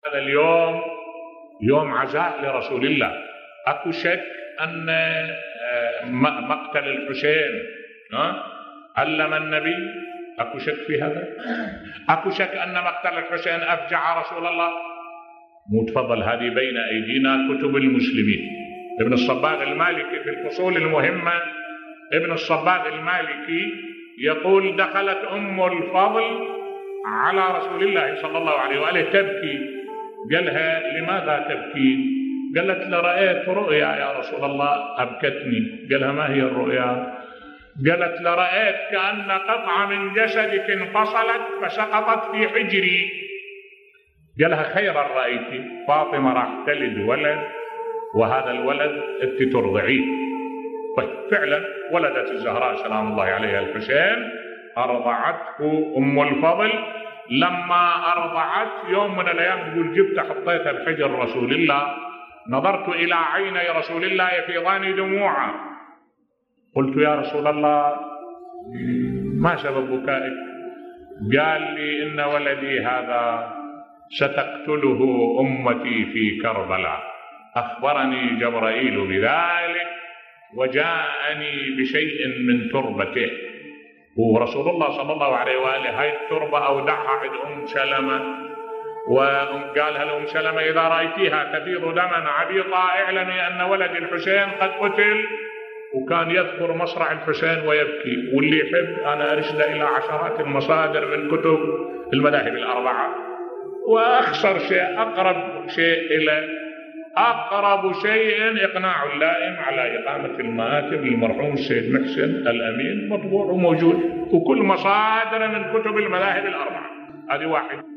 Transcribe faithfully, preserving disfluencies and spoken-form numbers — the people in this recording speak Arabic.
هذا اليوم يوم عزاء لرسول الله. أكو شك أن مقتل الحسين علم النبي؟ أكو شك في هذا؟ أكو شك أن مقتل الحسين أفجع رسول الله؟ متفضل، هذه بين أيدينا كتب المسلمين. ابن الصباغ المالكي في الفصول المهمة، ابن الصباغ المالكي يقول: دخلت أم الفضل على رسول الله صلى الله عليه وآله تبكي. قالها: لماذا تبكي؟ قالت: لرأيت رؤيا يا رسول الله أبكتني. قالها: ما هي الرؤيا؟ قالت: لرأيت كأن قطعة من جسدك انفصلت فسقطت في حجري. قالها: خيرا رأيت، فاطمة راح تلد ولد وهذا الولد انت ترضعيه. طيب فعلا ولدت الزهراء سلام الله عليها الحسين، أرضعته أم الفضل. لما أرضعت يوم من الأيام تقول: جبت حطيتها بحجر رسول الله، نظرت إلى عيني رسول الله يفيضان دموعا، قلت: يا رسول الله ما سبب بكائك؟ قال لي: إن ولدي هذا ستقتله أمتي في كربلاء، أخبرني جبرائيل بذلك وجاءني بشيء من تربته. ورسول الله صلى الله عليه وآله هاي التربة أودعها عند أم سلمة، وقالها لأم سلمة: إذا رأيتيها تفيض دما عبيطا اعلمي أن ولد الحسين قد قتل. وكان يذكر مصرع الحسين ويبكي. واللي يحب أنا أرشد إلى عشرات المصادر من كتب المذاهب الأربعة. وأخسر شيء، أقرب شيء إلى أقرب شيء إقناع اللائم على إقامة المآتم للمرحوم السيد محسن الأمين، مطبوع وموجود، وكل مصادر من كتب المذاهب الأربعة. هذه واحد.